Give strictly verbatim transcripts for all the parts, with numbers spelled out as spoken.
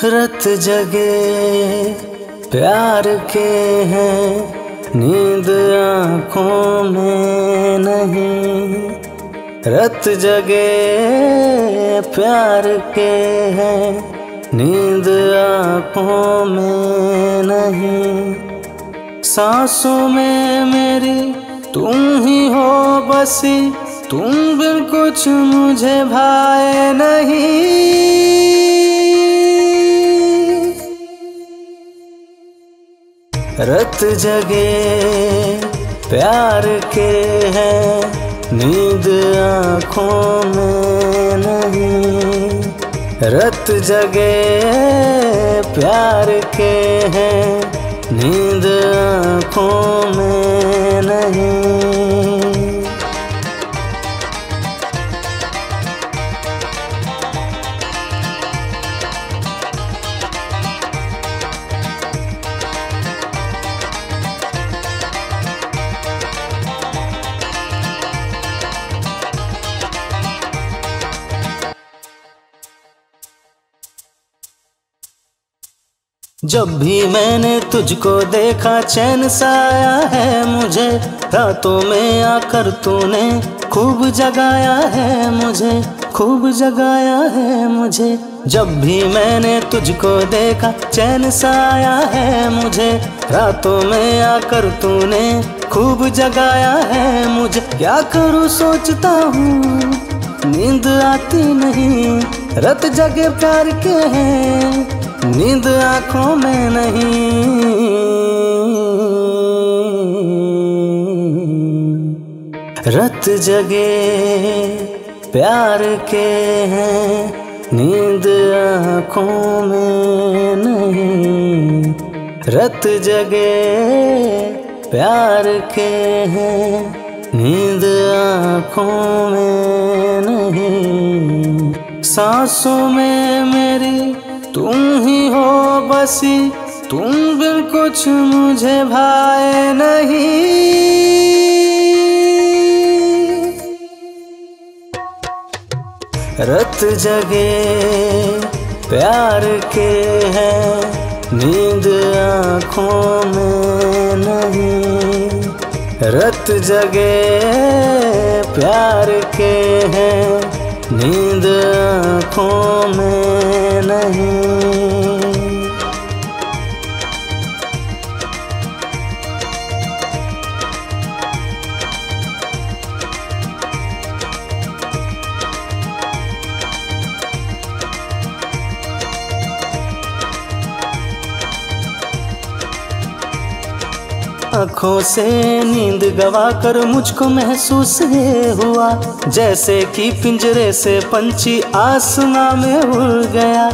रत जगे प्यार के हैं, नींद आँखों में नहीं। रत जगे प्यार के हैं, नींद आँखों में नहीं। सांसों में मेरी तुम ही हो बसी, तुम बिन कुछ मुझे भाए नहीं। रत जगे प्यार के हैं, नींद आँखों में नहीं। रत जगे प्यार के हैं, नींद आँखों में नहीं। जब भी मैंने तुझको देखा चैन सा आया है मुझे, रातों में आकर तूने खूब जगाया है मुझे, खूब जगाया है मुझे। जब भी मैंने तुझको देखा चैन सा आया है मुझे, रातों में आकर तूने खूब जगाया है मुझे। क्या करूँ सोचता हूँ, नींद आती नहीं। रत जगे प्यार के हैं, नींद आँखों में नहीं। रत जगे प्यार के हैं, नींद आँखों में नहीं। रत जगे प्यार के हैं, नींद आँखों में नहीं। सांसों में मेरी तुम ही हो बसी, तुम बिन कुछ मुझे भाए नहीं। रत जगे प्यार के हैं, नींद आँखों में नहीं। रत जगे प्यार के हैं, नींद आँखों में नहीं। आँखों से नींद गवा कर मुझको महसूस ये हुआ, जैसे कि पिंजरे से पंछी आसमां में उड़ गया।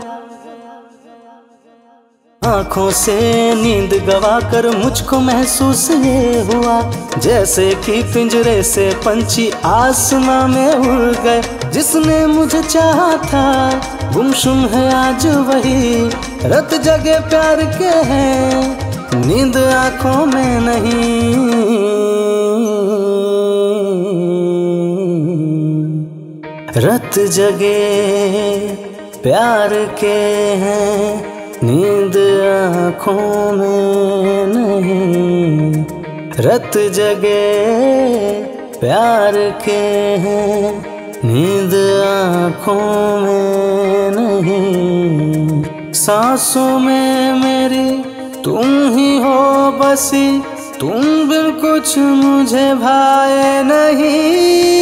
आँखों से नींद गवा कर मुझको महसूस ये हुआ, जैसे कि पिंजरे से पंछी आसमां में उड़ गए। जिसने मुझे चाहा था गुमसुम है आज वही, रत जगे प्यार के हैं, नींद आँखों में नहीं। रत जगे प्यार के हैं, नींद आँखों में नहीं। रत जगे प्यार के हैं, नींद आँखों में नहीं। सांसों में मेरी तुम ही हो बसी, तुम बिन कुछ मुझे भाए नहीं।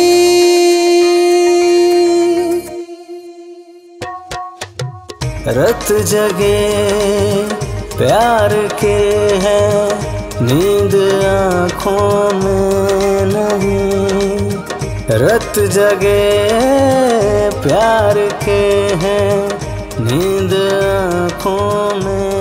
रत जगे प्यार के हैं, नींद आँखों में नहीं। रत जगे प्यार के हैं, नींद आँखों में